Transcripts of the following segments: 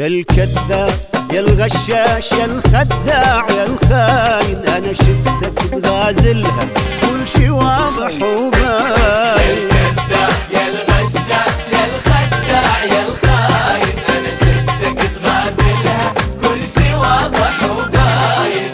يا الكذاب يا الغشاش يا الخداع يا الخاين، أنا شفتك تغازلها كل شي واضح وباين. يا الكذاب يا الغشاش يا الخداع يا الخاين، أنا شفتك تغازلها كل شي واضح وباين.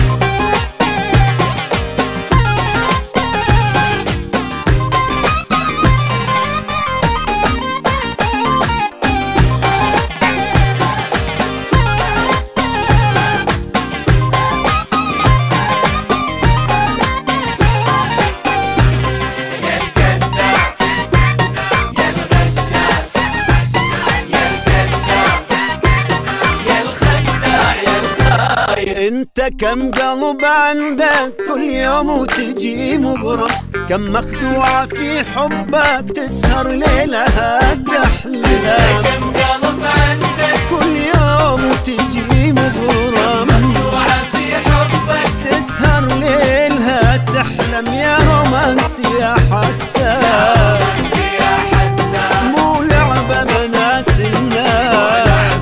انت كم قلب عندك كل يوم وتجي مغرم، كم مخدوعة في حبك تسهر ليلها تحلم. كم قلب عندك كل يوم وتجي مغرم، مخدوعة في حبك تسهر ليلها تحلم. يا رومانسي يا حساس، مو لعبة بنات الناس.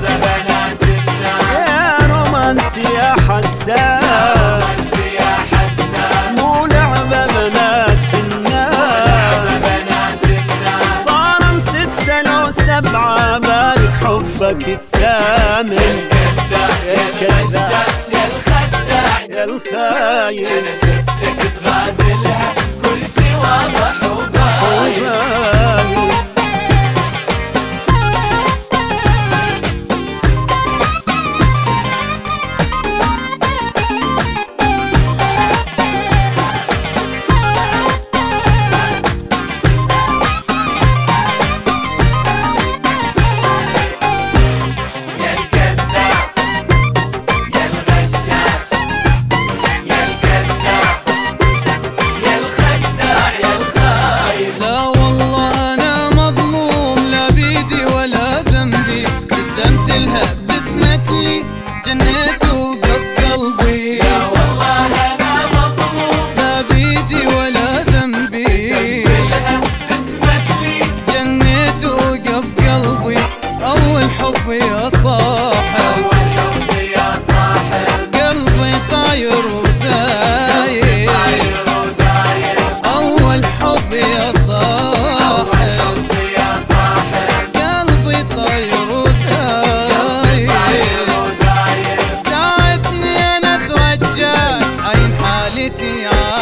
يا رومانسي يا حساس، مو لعبة بنات الناس. صار 6 لو 7 بارك حبك الثامن. يا الكذاب يا الخداع يا الخاين، أنا شفتك تغازلها كل شي واضح وباين. ابتسمت لي جنيت وقف قلبي. يا والله أنا مظلوم لا بيدي ولا ذنبي، ابتسمت لي جنيت وقف قلبي. أول حب يا صاحب، أول حب يا صاحب، قلبي طاير وداير. أول حب يا صاحب، قلبي طاير وداير. ساعدني أنا توجهت عين حالتي